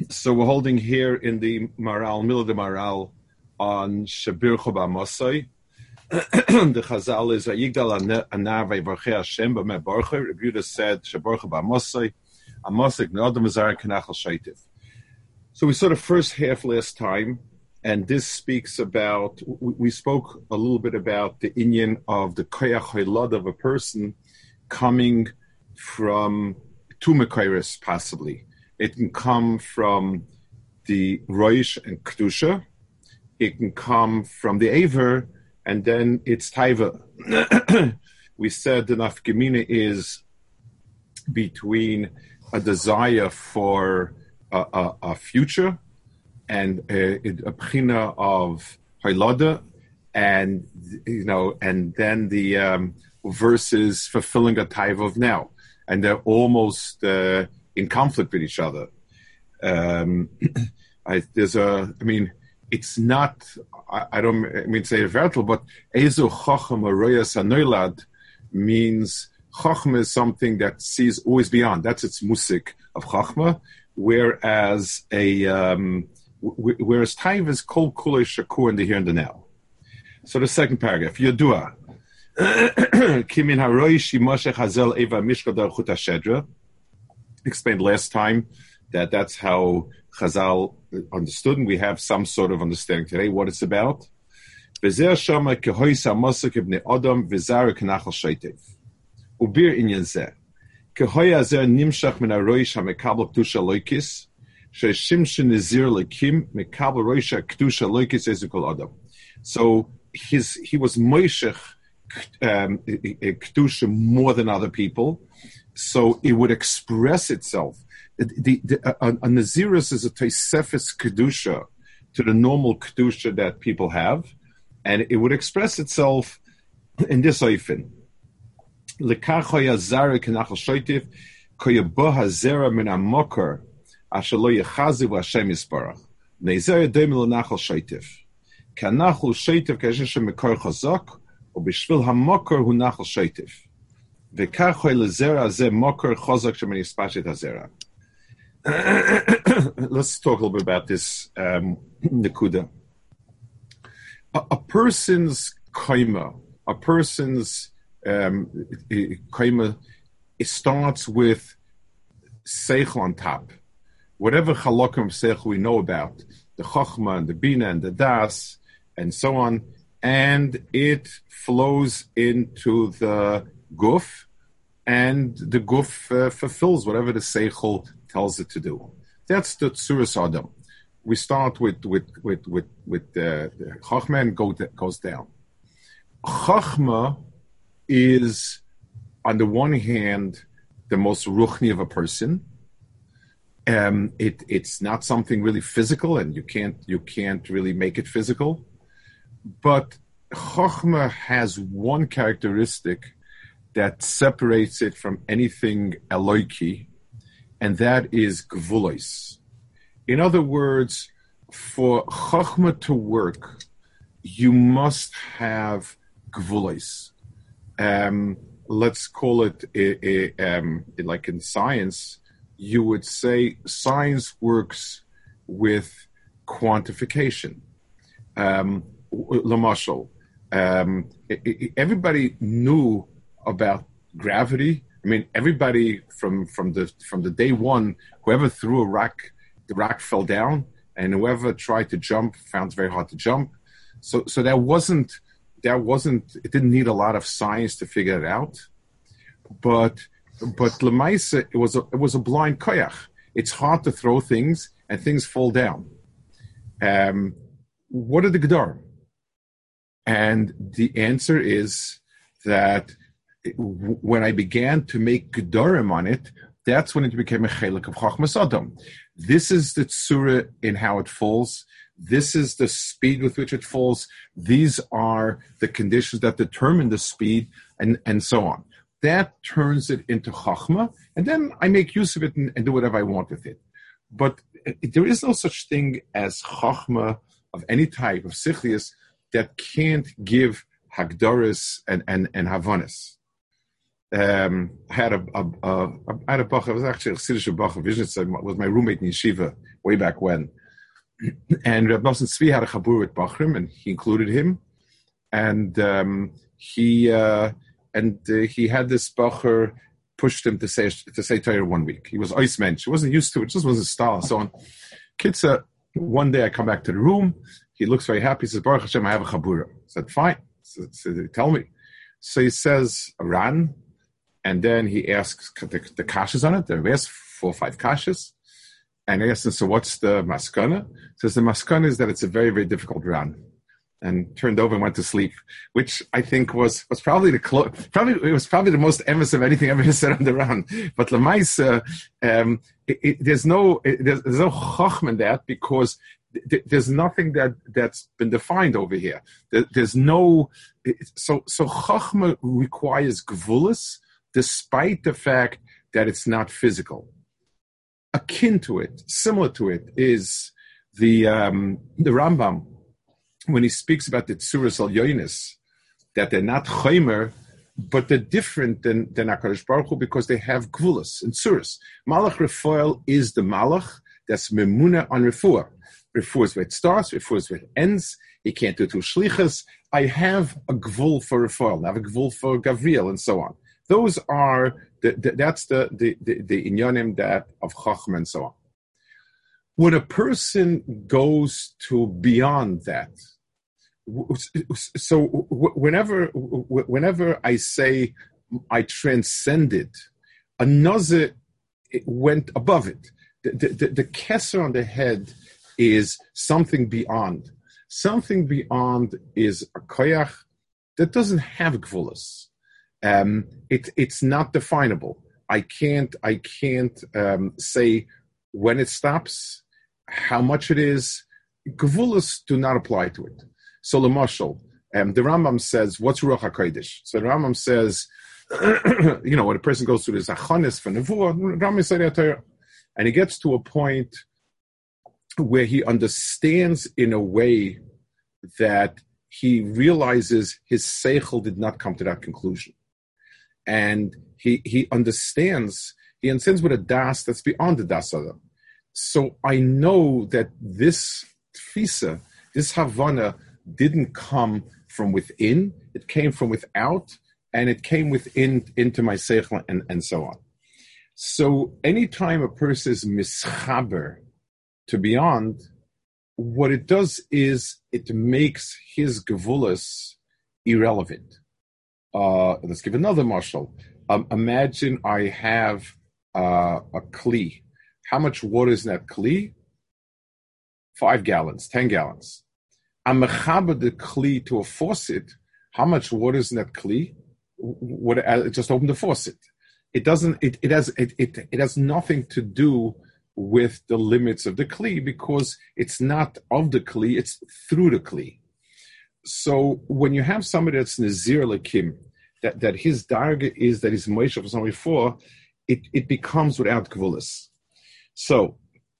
So we're holding here in the Maral, Mila de Maral, on Shabircho B'Amosai. The Chazal is Yigdal Anar Vayvarchei Hashem B'Meh Barucher. Rabbi Yehuda said Shabircho B'Amosai, Amosai Gnodam Azar Kanachal Shaitiv. So we saw the first half last time, and this speaks about, we spoke a little bit about the inyan of the Koyach Haylad of a person coming from two Mekairis, possibly. It can come from the Roish and Kedusha. It can come from the Aver, and then it's Taiva. We said the Nafkamina is between a desire for a future and a Bchina of Haylada, and then the versus fulfilling a Taiva of now. And they're almost in conflict with each other. It's not, I don't mean to say it vertical, but Ezo Chacham Aroyas Anoilad means Chachma is something that sees always beyond. That's its musik of Chachma, whereas Taiv is Kol Kulei Shakur in the here and the now. So the second paragraph, Yodua. Kimin Haroi Shimoshech Hazel Eva Mishkadar Chut HaShedra. Explained last time that that's how Chazal understood, and we have some sort of understanding today what it's about. V'zer shama kehois hamasuk ibnei Adam v'zar kenachal sheitev. Ubir inyan zeh. Kehoy hazer nimshach min haroish hamekabel kedusha loikis, sheshimshin nizir lekim mekabel roisha kedusha loikis ezukol Adam. So he was moishech kedusha more than other people. So it would express itself. A Nazirus is a Tosefes Kedusha to the normal Kedusha that people have, and it would express itself in this oifen. Lekach hayazara kenachal shoitiv koyabo hazera min amokar asher lo yechaziv Hashem yisparach neizer yedem lenachal shoitiv kanachal shoitiv kashin shemekor chazak ubishvil hamokar hu nachal shoitiv. Let's talk a little bit about this Nekuda. A person's kaima, it starts with seichel on top. Whatever halakim of seichel we know about, the chachma and the bina and the das and so on, and it flows into the guf, and the guf fulfills whatever the seichel tells it to do. That's the tzuras adam. We start with the chachma and goes down. Chachma is, on the one hand, the most ruchni of a person. It's not something really physical, and you can't really make it physical. But chachma has one characteristic that separates it from anything Eloiki, and that is gvulos. In other words, for Chachma to work, you must have gvulos. Let's call it, like in science, you would say science works with quantification. Lamashal, everybody knew about gravity. I mean, everybody from the day one, whoever threw a rock, the rock fell down, and whoever tried to jump found it very hard to jump. So it didn't need a lot of science to figure it out. But Lemaisa, it was a blind koyach. It's hard to throw things, and things fall down. What are the gedarim? And the answer is that when I began to make gedarim on it, that's when it became a chelik of Chachmas Adam. This is the tzura in how it falls. This is the speed with which it falls. These are the conditions that determine the speed, and so on. That turns it into Chachma, and then I make use of it and do whatever I want with it. But there is no such thing as Chachma of any type of Sichlius that can't give Hagdaris and Havanis. I had a Bach, I was actually a Chassidish Bach of Vision, was my roommate in Yeshiva way back when. And Reb Nosson Tzvi had a chabur with Bachrim, and he included him. And he had this Bacher pushed him to say Torah 1 week. He was ice mensch. He wasn't used to it. Just wasn't style and so on. Kitza, one day I come back to the room. He looks very happy. He says, Baruch Hashem, I have a chabura. I said, fine. So tell me. So he says, Ran. And then he asks the kashas on it. There are 4 or 5 kashas. And I asked him, so what's the maskana? He says, the maskana is that it's a very, very difficult Ran. And turned over and went to sleep, which I think was probably it was probably the most emes of anything I've ever said on the Ran. But Lamaisa, there's no chachma in that, because there's nothing that's been defined over here. There's no so chachma requires gvulas, despite the fact that it's not physical. Akin to it, similar to it, is the Rambam, when he speaks about the tzuras al yonis, that they're not chaymer, but they're different than HaKadosh Baruch Hu, because they have gvulas and tzuras. Malach Refuel is the malach that's memuna on refuah. Refuah is where it starts, refuah is where it ends. He can't do 2 shlichas. I have a gvul for Refuel, I have a gvul for Gavriel, and so on. Those are that's the inyanim that of chachma and so on. When a person goes to beyond that, so whenever I say I transcended, another went above it. The keser on the head is something beyond. Something beyond is a koyach that doesn't have gvulas. It's not definable. I can't say when it stops, how much it is. Gvulas do not apply to it. So, Lamashal, the Rambam says, what's Ruach HaKodesh? So the Rambam says, when a person goes through the Zachonis for Nevuah, Rambam said Torah, and he gets to a point where he understands in a way that he realizes his seichel did not come to that conclusion. And he understands with a das that's beyond the das other. So I know that this tfisa, this havana, didn't come from within, it came from without, and it came into my seichel, and so on. So anytime a person is mischaber to beyond, what it does is it makes his gevulas irrelevant. Let's give another marshal. Imagine I have a kli. How much water is in that kli? 5 gallons, 10 gallons. I'm mechaber the kli to a faucet. How much water is in that kli? Just open the faucet. It doesn't. It has nothing to do with the limits of the kli, because it's not of the kli. It's through the kli. So when you have somebody that's Nazir Lakim, that his darga is that he's Moshe for somebody before, it becomes without kvulas. So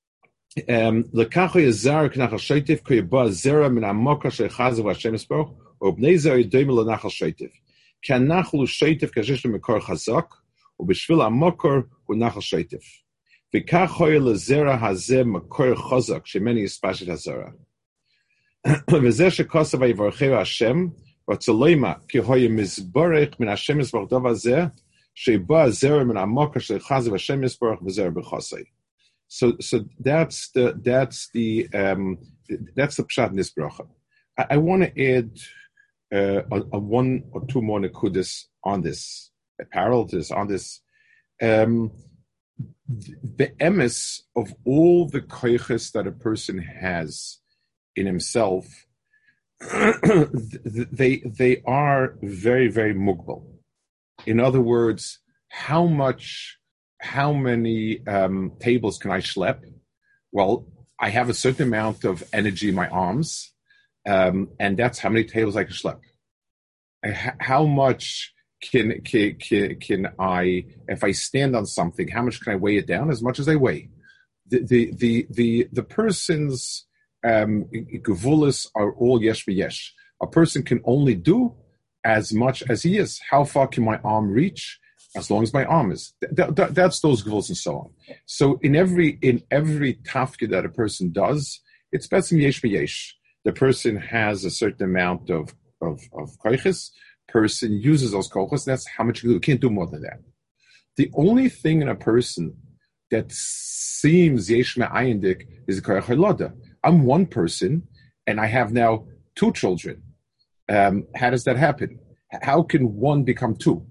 lekacho yazar knachal sheitif koyba zera min amoka shechazav Hashem Yisparach or bnei zera yidoim lenachal sheitif kan nachal sheitif kashish lemekor chazak or b'shvil amokor hu nachal sheitif v'kachoy lezera hazeh mekor chazak shemeni yispashet hazara v'zeh shekosav yivarcheu Hashem v'tzoloima ki hoye mizborech min Hashem Yisparach dov hazeh sheba zera min amoka shechazav Hashem Yisparach v'zera b'chosei. So that's the pshat in this bracha. I want to add a 1 or 2 more nekudas on this, parallel to this, on this. The emes of all the koiches that a person has in himself, they are very, very mugbal. In other words, how many tables can I schlep? Well, I have a certain amount of energy in my arms, and that's how many tables I can schlep. How much can I, if I stand on something, how much can I weigh it down? As much as I weigh. The person's gevulas are all yesh v'yesh. A person can only do as much as he is. How far can my arm reach? as long as my arm is. That's those gvuls and so on. So in every tafkid that a person does, it's betzim yesh v'yesh. The person has a certain amount of koiches. Person uses those koiches. That's how much you do. You can't do more than that. The only thing in a person that seems yesh me'ayendik is a koich haloda. I'm one person, and I have now two children. How does that happen? How can one become two?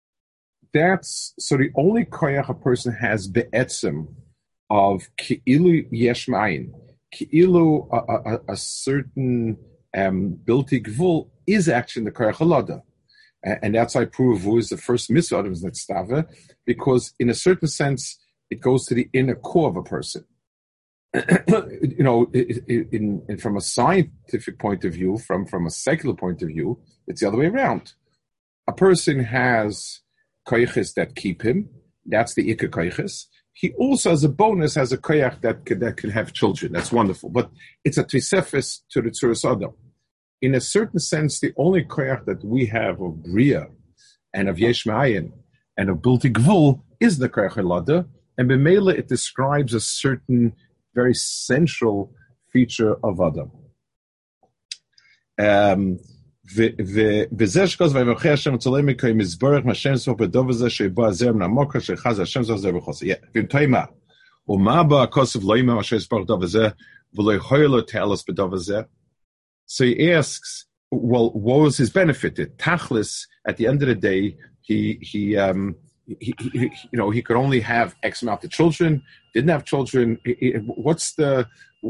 So the only koyach a person has be'etzem of ki'ilu yesh ma'ayin, ki'ilu a certain bilti gvul is actually the koyach haloda. And that's why Puruvu is the first mitzvah of Netztava, because in a certain sense, it goes to the inner core of a person. From a scientific point of view, from a secular point of view, it's the other way around. A person has koyches that keep him. That's the ikka koyches. He also, as a bonus, has a koyach that can have children. That's wonderful. But it's a trisefes to the tzuras adam. In a certain sense, the only koyach that we have of bria and of yesh ma'ayin and of bilti gvul is the koyach halada. And b'meila, it describes a certain very central feature of Adam. V'zeh shkoz v'yivachei Hashem tzolei mikoi mizborach Hashem tzvah b'dov zeh shebo azer m'namoka shechaz Hashem tzvah zeh b'chosa. V'imtoima, u'ma ba akosov lo yima Hashem tzvah b'dov zeh v'lo yoylo te'alos b'dov zeh. So he asks, well, what was his benefit? Tachlis, at the end of the day, he could only have X amount of children, didn't have children. What's the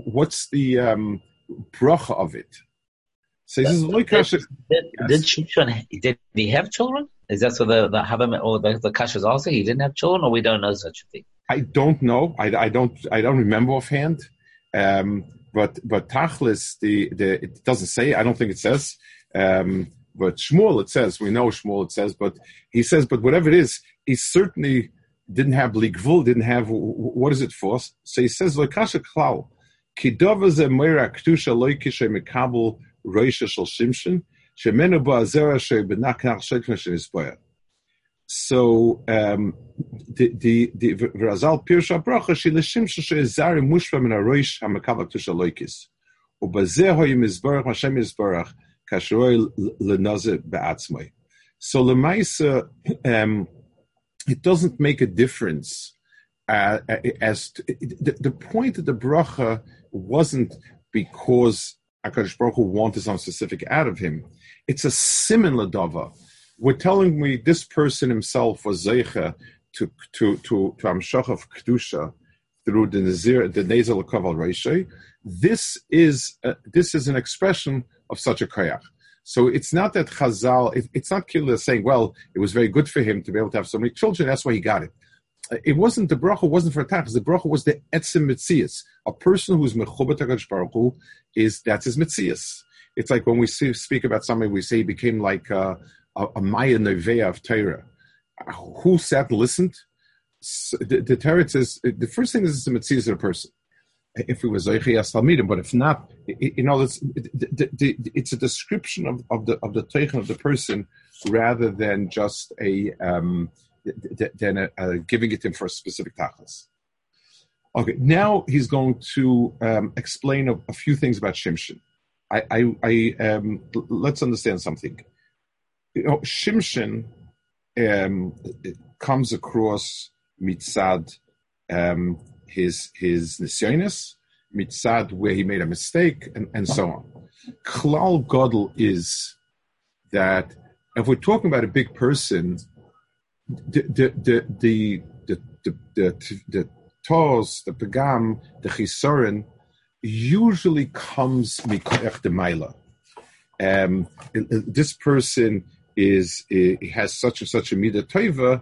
bracha of it? So he says, did Shimshon, did he have children? Is that so the Havim or the Kashas also? He didn't have children, or we don't know such a thing? I don't know. I don't remember offhand. But Tachlis, it doesn't say. I don't think it says. But Shmuel, it says. We know Shmuel, it says. But he says, but whatever it is, he certainly didn't have Ligvul, didn't have, what is it for? So he says, Loikasha Klau, Kidova ze Meira Ktusha Loikisha Mekabel Roisha Shal Shimshon, Shemenu Ba'azera She Benaknach Shekna Shenispoya. So, the Razal Pirsha Bracha, She Leshimshon She Zari Mushva Min HaRoish HaMekabel Ktusha Loikis. Ubazeh Hoy Mizbarach, Hashem Mizbarach, Kashroi Lenaze Be'atzmai. So Lemaisa, it doesn't make a difference as to, the point of the bracha wasn't because HaKadosh Baruch Hu wanted something specific out of him. It's a similar dava. We're telling me this person himself was zeicha to Amshach of Kedusha through the Nezel Kaval Reishai. This is an expression of such a koyach. So it's not that Chazal, it's not Kila saying, well, it was very good for him to be able to have so many children, that's why he got it. It wasn't, the bracha wasn't for Tachas, the bracha was the Etzem Metzias. A person who's Mechubat HaKadosh Baruch Hu, that's his Metzias. It's like when we speak about somebody, we say he became like a Maya Neveah of Torah. Who sat and listened? The Torah says, the first thing is the Metzias of a person. If it was Zoichi Talmidim, but if not, it's a description of the Teichen of the person rather than just giving it him for a specific tachlis. Okay, now he's going to explain a few things about Shimshon. Let's understand something. Shimshon comes across mitzad his nisyonis, mitzad where he made a mistake, and so on. Klal Gadol is that if we're talking about a big person, the tos, the pagam, the chisorin usually comes mikoyach demaila. This person has such and such a midah tova.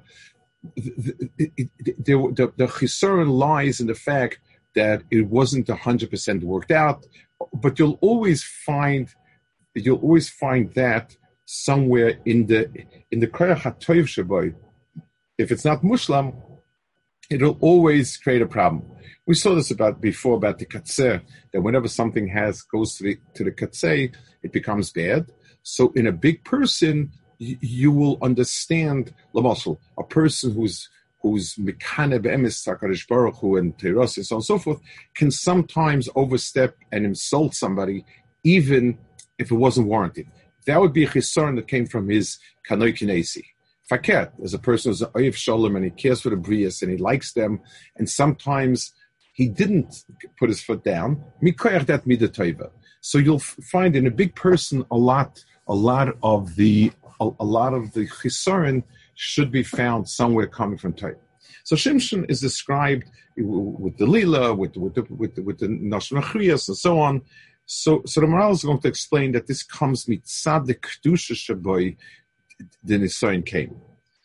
The chisorin lies in the fact that it wasn't 100% worked out, but you'll always find that somewhere in the koyach hatoiv shaboy. If it's not mushlam, it'll always create a problem. We saw this before about the katzeh, that whenever something goes to the katzeh, it becomes bad. So in a big person, you will understand, l'mashal, a person who's mekane be'emes HaKadosh Baruch Hu and Teiros and so on and so forth can sometimes overstep and insult somebody, even if it wasn't warranted. That would be a chisaron that came from his kanoi kinesi. Fakert, as a person who's an oyev shalom and he cares for the brias and he likes them, and sometimes he didn't put his foot down. Mikoyach that midah tova. So you'll find in a big person a lot of the chisaron should be found somewhere coming from Torah. So Shimshon is described with the Lila, with the Nashon Achriyas, and so on. So the Maharal is going to explain that this comes mitzad the kedusha shaboy the Nisayon came.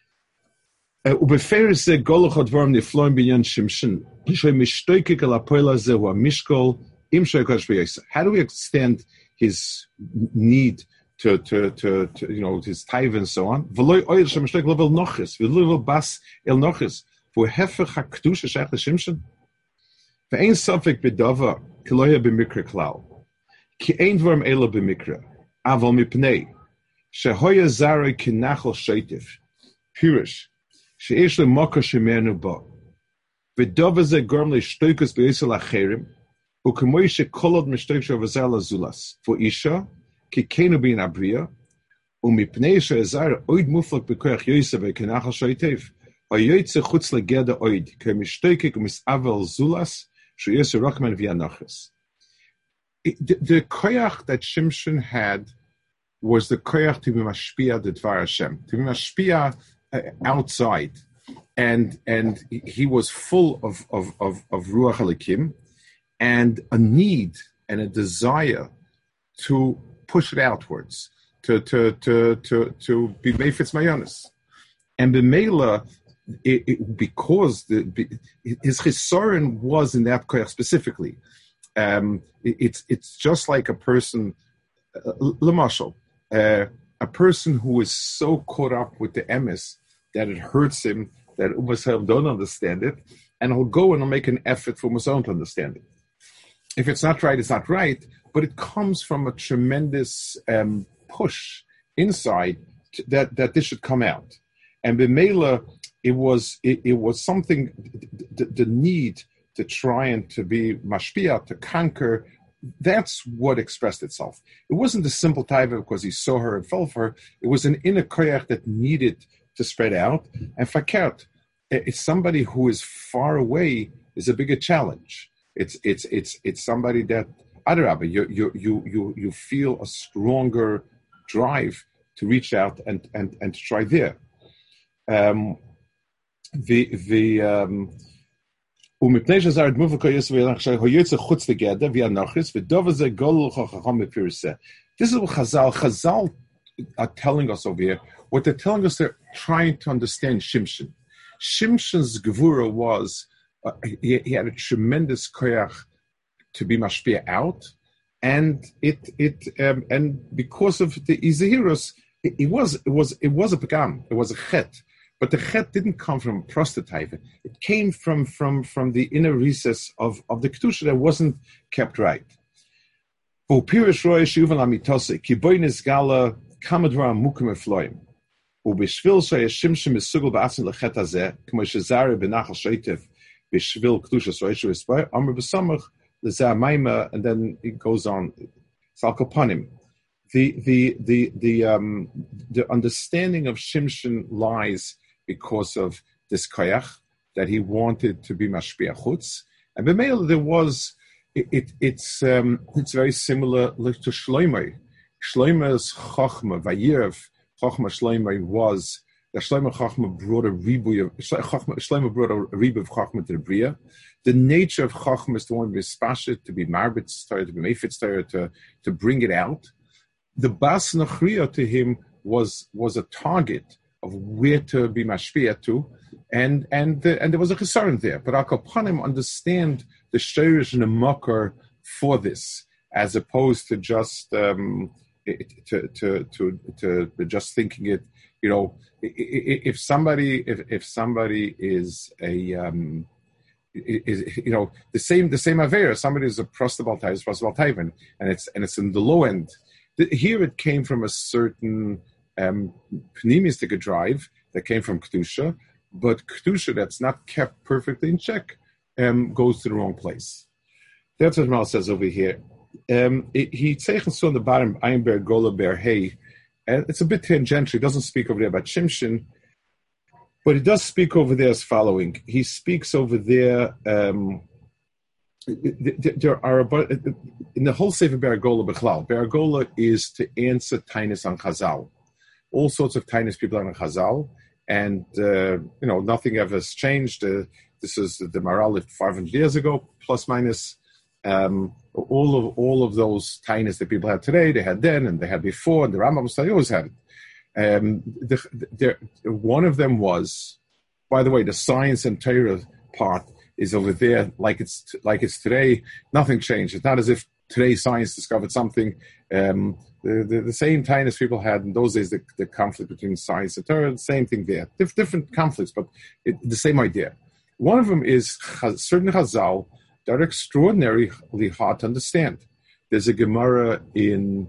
Ubeferes ze goloch advarim nifloim binyan Shimshon shoy mishtoikik al hapoel hazeh hu hamishkol im shoy HaKadosh b'yoseh. How do we extend his need to his tithe and so on? V'loy oil shemishtoik lo vel noches v'lo vel bas el noches for hefech hakdusha shach Shimshon. Ve'ein safek b'dava kiloya b'mikra klal ki ein dvarim ela b'mikra aval mipnei shehoya zarei kinachol sheitif pirush she'esh le'mokar shemenu bo v'dava ze gorm le'shtoikus b'yosel acherim u'kemoy shekolod mishtoik shavazar lazulas for isha ki kenu bin abriya u'mipnei she'ezar oid muflak b'koyach yosef v'kinachol sheitif ayoytze chutz legeda oid kemishtoikik u'misavel zulas she'yosef rochman v'yanachas. The koyach that Shimshon had was the koyach to be mashpia the Dvar Hashem, to be mashpia outside, and he was full of ruach halikim, and a need and a desire to push it outwards, to be meifetz mayonis, and b'meila, because his chisaron was in that koyach specifically. It's just like a person, l'mashal, a person who is so caught up with the emes that it hurts him, that Umasayim don't understand it, and he'll go and he'll make an effort for Umasayim to understand it. If it's not right, it's not right, but it comes from a tremendous push inside that this should come out. And b'meila, it was something, the need to try and to be mashpia, to conquer, that's what expressed itself. It wasn't a simple taiva because he saw her and fell for her. It was an inner koyach that needed to spread out. And fakert, it's somebody who is far away is a bigger challenge. It's somebody that, adarabah, you feel a stronger drive to reach out and to try there. Umipnei shazar dmuvah koyes v'yachshay chutz together v'yanachis v'dova ze gol chacham b'pirseh. This is what Chazal are telling us over here. What they're telling us, they're trying to understand Shimshon. Shimshon's gevura was he had a tremendous koyach to be mashpia out, and and because of the izahirus, it was a pagam, it was a chet. But the chet didn't come from prostitute. It came from the inner recess of the kedusha that wasn't kept right. Upirish roy shuvan amitose ki boynes gala kamadra mukim efloim. Ubishvil shay shimshim misugel ba'asin lechet hazeh k'mo shezare benachal sheitiv bishvil kedusha soishu espai amr b'samach lezeh maima, and then it goes on. Salkopanim. The understanding of Shimshon lies because of this koyach that he wanted to be mashpia chutz, and b'meil there was it's very similar to Shloimeh. Shloimeh's chachma vayirev chachma Shloimeh was that Shloimeh chachma brought a ribu of Shloimeh brought a ribu of chachma to the bria. The nature of chachma is to want to be spashit, to be marbitz, to be meifetz, to bring it out. The bas nachriya to him was a target of where to be mashpia to, and there was a chisaron there. But Al Kapanim understand the shirish and the makar for this, as opposed to just to just thinking it. You know, if somebody is a is the same avera, somebody is a prostable taivan, and it's in the low end. Here it came from a certain pneumistic drive that came from Kedusha, but Kedusha that's not kept perfectly in check goes to the wrong place. That's what Mal says over here. He says on the bottom, Einberg, Gola, Ber, Hey, and it's a bit tangential. He doesn't speak over there about Shimshon, but he does speak over there as following. He speaks over there. There are about in the whole Sefer Beragola Bechlal. Beragola is to answer Tainus on Chazal. All sorts of Tainus people are on Chazal, and nothing ever has changed. This is the Maral lived 500 years ago, plus minus. All of those Tainus that people have today, they had then, and they had before, and the Rambam study always had it. One of them was, by the way, the science and Torah part is over there like it's today. Nothing changed. It's not as if today science discovered something. The same Tainus people had in those days, the conflict between science and Torah, the same thing there. Different conflicts, but the same idea. One of them is certain Chazal that are extraordinarily hard to understand. There's a Gemara in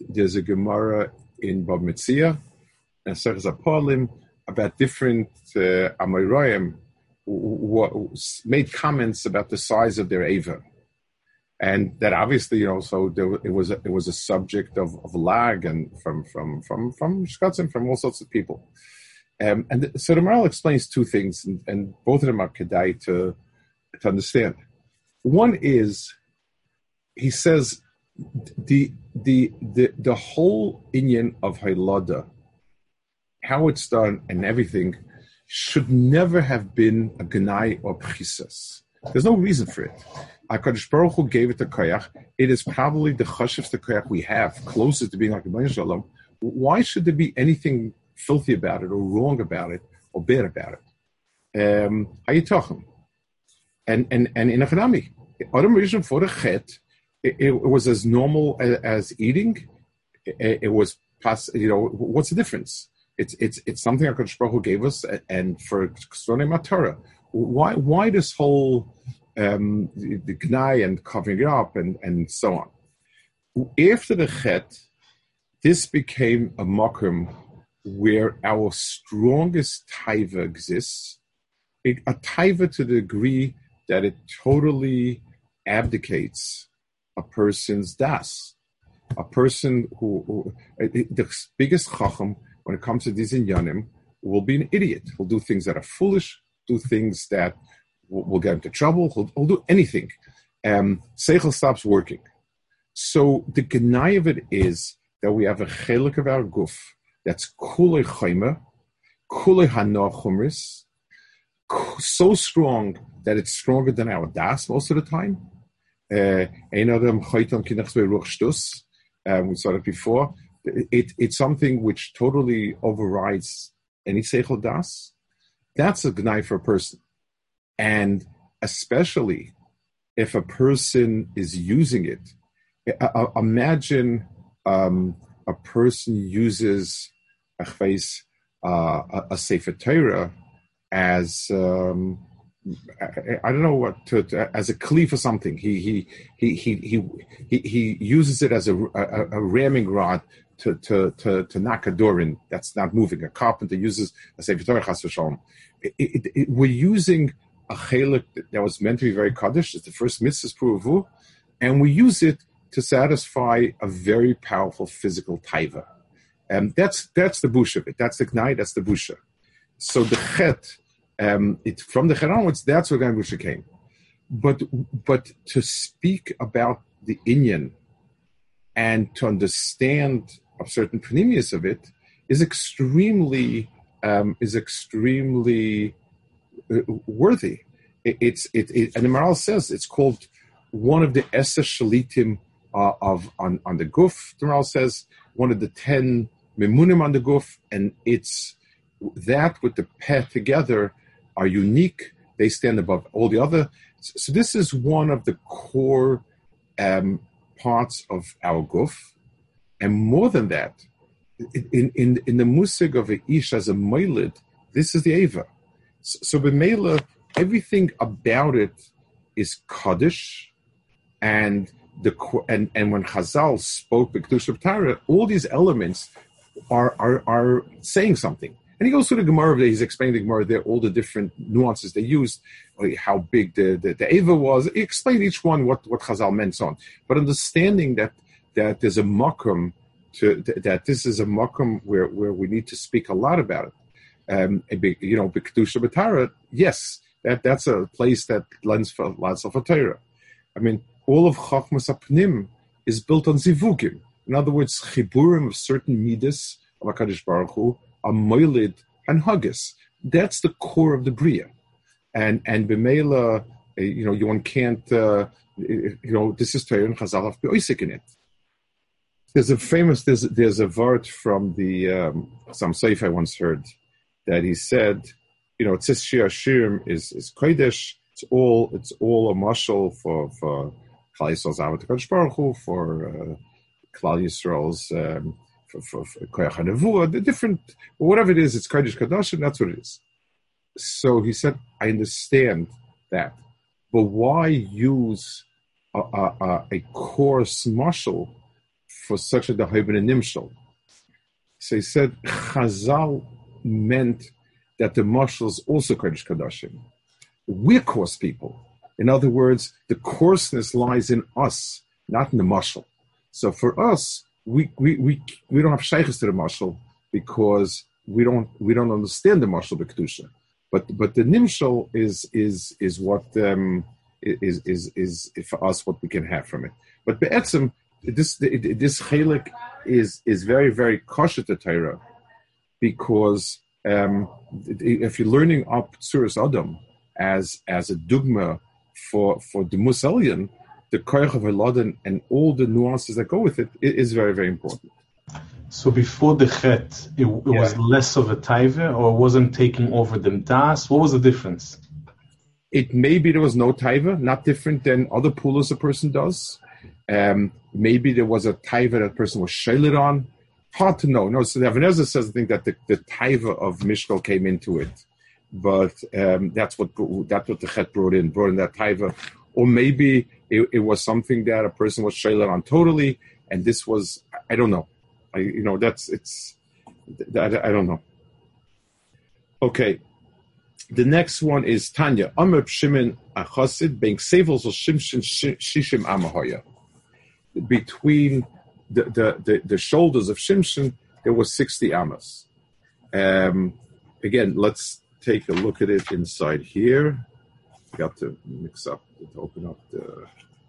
Bab Metzia, and Sechas Apolim, about different Amoraim who made comments about the size of their Eva. And that obviously, so it was a subject of lag and from Shkatzim, from all sorts of people. So the Maral explains two things, and both of them are kedai to understand. One is, he says, the whole inyan of Hailada, how it's done and everything, should never have been a Gnai or Pchisas. There's no reason for it. HaKadosh Baruch Hu gave it to Koyach. It is probably the chashivste Koyach we have, closest to being like a Shalom. Why should there be anything filthy about it, or wrong about it, or bad about it? How you talking? And in Achanami, Adam Rishon for the Chet, it was as normal as eating. It was what's the difference? It's something HaKadosh Baruch Hu gave us, and for Ksronei Matorah. Why this whole the Gnai and covering it up and so on? After the Chet, this became a makom where our strongest taiva exists, a taiva to the degree that it totally abdicates a person's das. A person who the biggest chacham when it comes to these inyanim will be an idiot. He'll do things that are foolish, do things that will get into trouble. He'll do anything. Seichel stops working. So the genai of it is that we have a chelik of our guf that's kulei chayma, kulei hana chumris, so strong that it's stronger than our das most of the time. We saw it before. It's something which totally overrides any seichel das. That's a gnai for a person. And especially if a person is using it, imagine a person uses a Sefer Torah as I don't know what as a kli for something. He uses it as a ramming rod to knock a door in that's not moving. A carpenter uses a Sefer Torah chas v'shalom. We're using a chelik that was meant to be very kaddish. It's the first mitzvah pruvu, and we use it to satisfy a very powerful physical taiva. And that's the bush of it. That's the gnai. That's the busha. So the chet, it's from the chet onwards. That's where Gan Busha came. But to speak about the inyan and to understand a certain panemius of it is extremely worthy. And the Maral says it's called one of the Esa Shalitim on the Guf. The Maral says one of the 10 Memunim on the Guf, and it's that with the Peh together are unique. They stand above all the other. So this is one of the core parts of our Guf. And more than that, in the musig of a ish as a moilid, this is the Eva. So b'meila, everything about it is kaddish, and when Chazal spoke the Kedusha of Torah, all these elements are saying something. And he goes through the Gemara. He's explaining the Gemara there, all the different nuances they used, how big the Eva was. He explained each one what Chazal meant, so on. But understanding that there's a makom that this is a makom where we need to speak a lot about it. B'kedusha b'Torah, yes, that's a place that lends for lots of a Torah. I mean, all of Chachmas Apnim is built on zivugim. In other words, chiburim of certain midas of HaKadosh Baruch Hu, a moilid and haggis. That's the core of the bria, and b'meila, one can't, this is Torah and Chazal have to be oisik in it. There's a vart from the some seif I once heard that he said, it says Shir Hashirim is kodesh. It's all a mashal for Klal Yisrael's Avat HaKadosh Baruch Hu, for Klal Yisrael's for Koyach HaNevuah, the different, whatever it is, it's Kodesh Kadashim, that's what it is. So he said, I understand that, but why use a coarse mashal for such a Dahaibin and Nimshal? So he said, Chazal meant that the mashal is also Kodesh Kadashim. We're coarse people. In other words, the coarseness lies in us, not in the mashal. So for us, we don't have shaykhs to the mashal because we don't understand the mashal b'kedusha. But the nimshal is what is for us what we can have from it. But be'etzem, this chelik is very, very kosher to Torah, because if you're learning up Tzuras Adam as a dogma for the Musalian, the koyach of Eladan and all the nuances that go with it is very, very important. So before the chet, it was less of a taiva, or wasn't taking over the das? What was the difference? It maybe there was no taiva, not different than other pulas a person does. Maybe there was a taiva that person was shailit on. Hard to know. No, so the Avaneza says, I think that the taiva of Mishkal came into it, but that's what the chet brought in that taiva. Or maybe it was something that a person was shailit on totally, and this was, I don't know. I don't know. Okay. The next one is Tanya. Amr Shimon Achasid being Sevels or Shimshin Shishim Amahoya. Between the shoulders of Shimshin, there was 60 amas. Again, let's take a look at it inside here. Got to mix up, to open up the.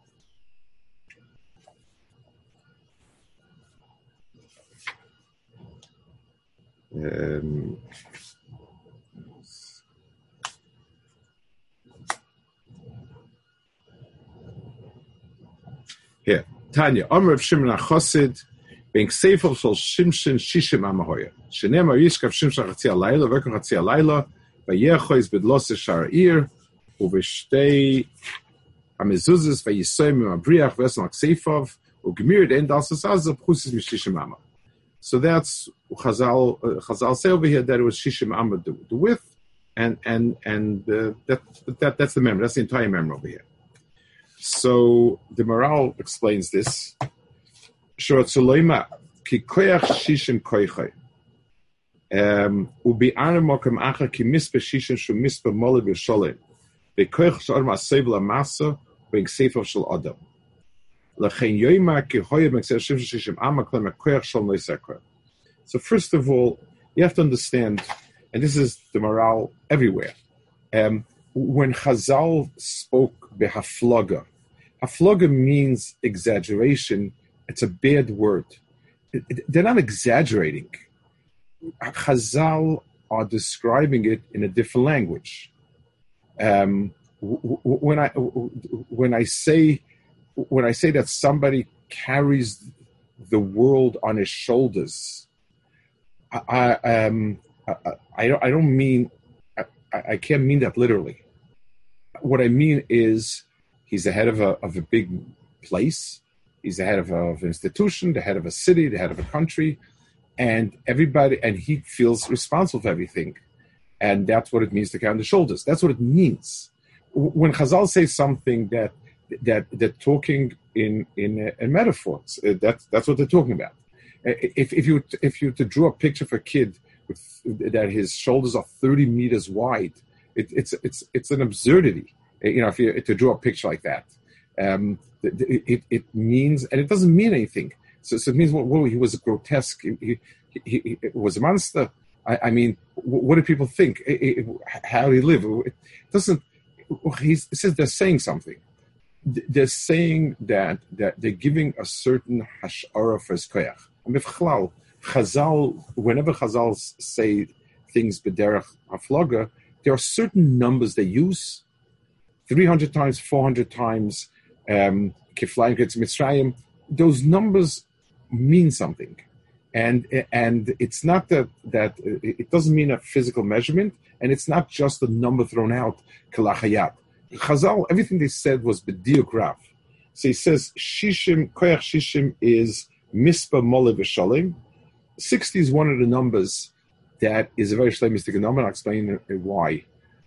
Here, Tanya, Amr of Shimon HaChosid, being Sefer Shel Shimshin Shishim Amahoya. Shenemar Yishkav Shimshin Chatzi Alayla, Vekon Chatzi Alayla, Vayechois Bidlose Sha'ir, Uveshtei Amezuzes, Vayisoim Mabriach, Vesmak Seifov, Ugmir Den Dalsas Azab, Chusis Mishishim Ama. So that's Chazal say over here that it was Shishim Amma the width, and that's the memory. That's the entire memory over here. So the Maral explains this. Short Suleima ki koyach Shishim koychay. Ubi anamokem acha ki mispe Shishim shu mispe mole b'sholem. Bekoyach shor ma'asei v'lamasa being sefer shel adam. So first of all, you have to understand, and this is the morale everywhere. When Chazal spoke behaflaga, haflaga means exaggeration. It's a bad word. They're not exaggerating. Chazal are describing it in a different language. When I say that somebody carries the world on his shoulders, I don't mean, I can't mean that literally. What I mean is he's the head of a big place. He's the head of an institution, the head of a city, the head of a country, and everybody, and he feels responsible for everything. And that's what it means to carry on the shoulders. That's what it means. When Chazal says something that they're talking in metaphors. That's what they're talking about. if you to draw a picture of a kid that his shoulders are 30 meters wide, it's an absurdity. If you to draw a picture like that, it means, and it doesn't mean anything. So it means he was grotesque. He was a monster. I mean, what do people think? How do he live? It doesn't. He says they're saying something. They're saying that they're giving a certain hashara for his koyach. I mean, Chazal, whenever Chazal say things b'derech haflaga, there are certain numbers they use. 300 times, 400 times, Kiflayim gets Mitzrayim. Those numbers mean something. And it's not that it doesn't mean a physical measurement, and it's not just a number thrown out, kalachayat. Chazal, everything they said was b'diuk. So he says, Shishim, koyach Shishim is mispa mole v'shalim. 60 is one of the numbers that is a very shlemistic number, and I'll explain why.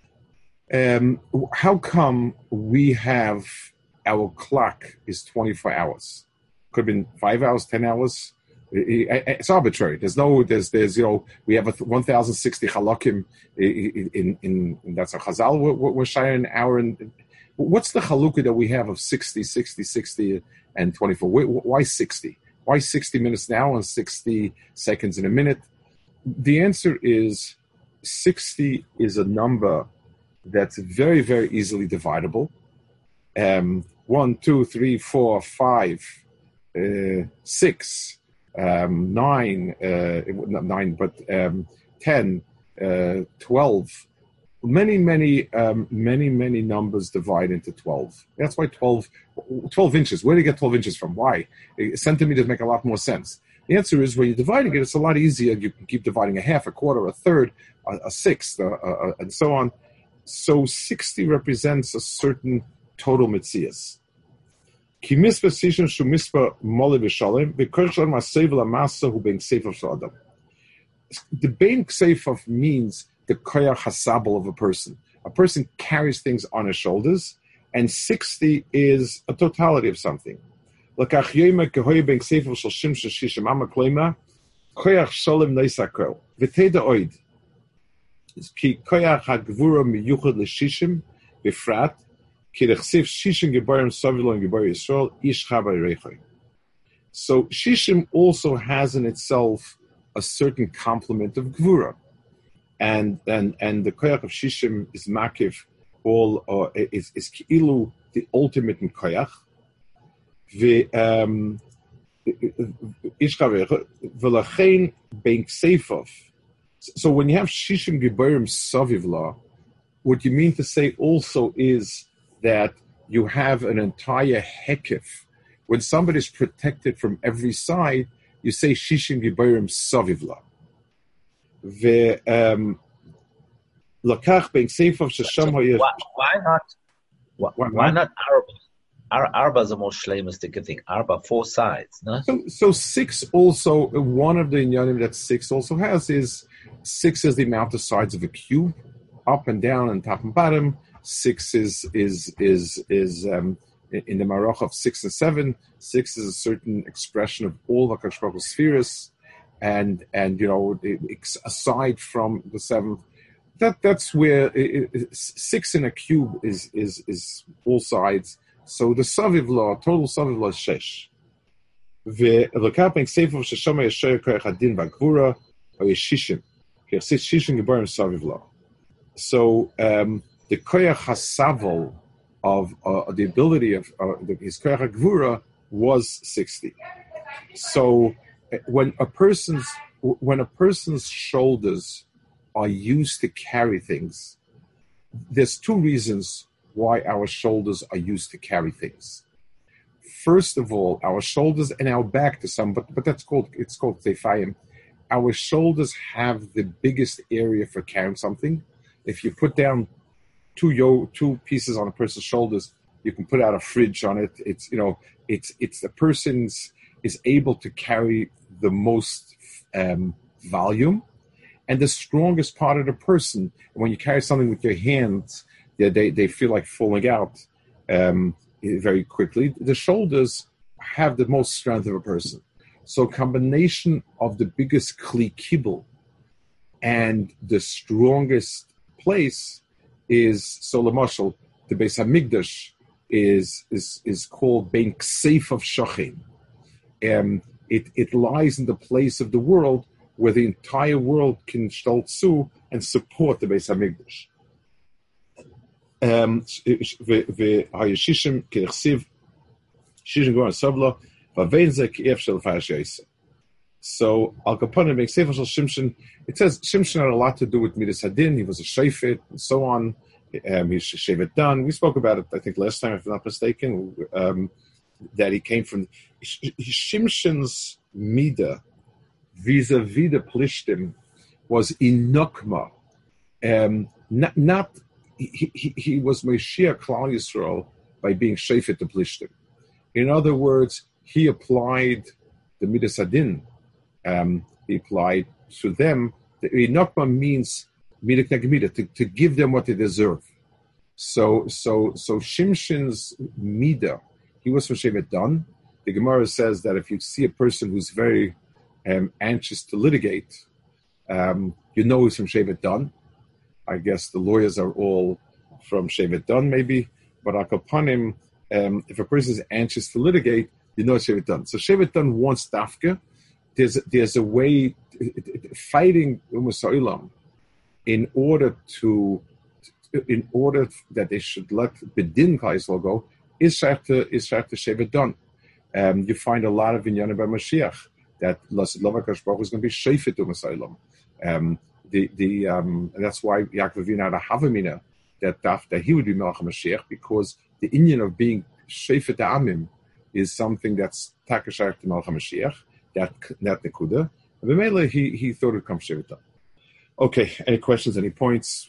How come we have our clock is 24 hours? Could have been 5 hours, 10 hours. It's arbitrary. There's we have 1,060 halakim in that's a chazal. We're shy an hour. And what's the halukah that we have of 60, and 24? Why 60? Why 60 minutes now and 60 seconds in a minute? The answer is 60 is a number that's very, very easily dividable. 1, 2, 3, 4, 5, 6, 9, not 9, but 10, 12. Many numbers divide into 12. That's why 12 inches. Where do you get 12 inches from? Why? Centimeters make a lot more sense. The answer is when you're dividing it, it's a lot easier. You can keep dividing a half, a quarter, a third, a sixth, and so on. So 60 represents a certain total mitzias. Ki mispa sishim shu mispa mole b'shalem v'korshon ma'sev la'masa hu ben sefer sh'adam. The ben sefer means the koyach hasabel of a person. A person carries things on his shoulders, and 60 is a totality of something. L'kach yema kehoy ben sefer shel shim shishim ama kleima koyach shalem neisakel v'teda oid. Ki koyach hagvura miyuchad l'shishim b'frat ki lechsif shishim gebarim savilo and gebar Yisrael ish chabay reichoy. So shishim also has in itself a certain complement of gvura, and the koyach of shishim is makiv all is ki'ilu the ultimate in koyach. Ish chabay reichoy v'lachein ben ksefov. So when you have shishim gebarim savivla, what you mean to say also is that you have an entire hekif. When somebody is protected from every side, you say shishim gebarim savivla. Lakach ben seifov shesham hayeh. Why not Arba? Arba is the most shleimistic thing. Arba, 4 sides, no? So 6 also, one of the inyanim that 6 also has is 6 is the amount of sides of a cube, up and down and top and bottom. 6 is in the marach of 6 and 7. 6 is a certain expression of all the Hakadosh Baruch Hu spheres, and aside from the 7th, that's where 6 in a cube is all sides. So the savivla, total savivla is 6. V'lekapeng sefer sheshama yesher koyach hadin v'gvura or yeshishim. Shishim gebarim savivla. So the koyach hasavel of the ability of his koyach gvura was 60. So when a person's shoulders are used to carry things, there's 2 reasons why our shoulders are used to carry things. First of all, our shoulders and our back to some, but it's called tefayim. Our shoulders have the biggest area for carrying something. If you put down 2 pieces on a person's shoulders, you can put out a fridge on it. It's the person's is able to carry the most volume and the strongest part of the person. When you carry something with your hands, they feel like falling out very quickly. The shoulders have the most strength of a person. So combination of the biggest Kli Kibble and the strongest place is, so Lamashal, the Beis HaMikdash is called Bein Ksef of Shochin. It lies in the place of the world where the entire world can shtoltzu and support the Beis HaMikdash. V'hayashishim k'echsiv shishim goran savla v'vein ze k'ef shel fashayis. So Al Kaponim makes Sefer Shel Shimshon. It says Shimshon had a lot to do with Midas Hadin. He was a shayfet and so on. He's shevet dan. We spoke about it, I think, last time, if I'm not mistaken. That he came from Shimshon's Mida vis-a-vis the Plishtim was inokma. He was Mashiach Klal Yisrael by being shayfet to Plishtim. In other words, he applied the Midas Hadin. He applied to them. The inokma means mida k'neged mida, to give them what they deserve. So Shimshon's Mida, he was from Shevet Dan. The Gemara says that if you see a person who's very anxious to litigate, you know he's from Shevet Dan. I guess the lawyers are all from Shevet Dan, maybe. But Akapanim, if a person is anxious to litigate, you know it's Shevet Dan. So Shevet Dan wants dafka. There's a way fighting Umas Ha'olam in order that they should let Bedin Klal Yisrael go, is shaykh to Shevet Dan. You find a lot of Inyanim by Mashiach that Lasid Lavakash Baruch is going to be shayfet to Masaylam. That's why Yaakov Avinu had a Havamina that he would be Melech Mashiach, because the Inyan of being shayfet to Amim is something that's Takashach to Melech Mashiach, that Nekuda. And B'meila he thought it comes Shevet Dan. Okay, any questions, any points?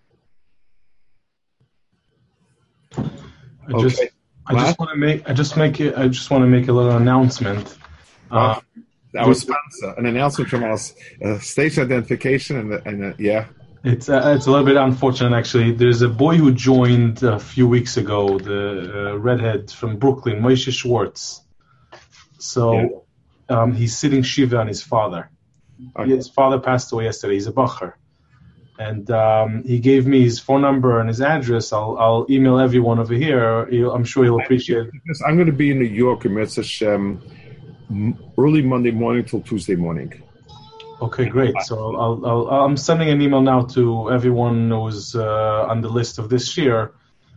I just want to make a little announcement. Our sponsor, an announcement from our station identification, and yeah. It's a little bit unfortunate, actually. There's a boy who joined a few weeks ago, the redhead from Brooklyn, Moshe Schwartz. So he's sitting shiva on his father. Okay. His father passed away yesterday. He's a bacher. And he gave me his phone number and his address. I'll email everyone over here. I'm sure he'll appreciate it. I'm going to be in New York in early Monday morning till Tuesday morning. Okay, great. So I'm sending an email now to everyone who's on the list of this year.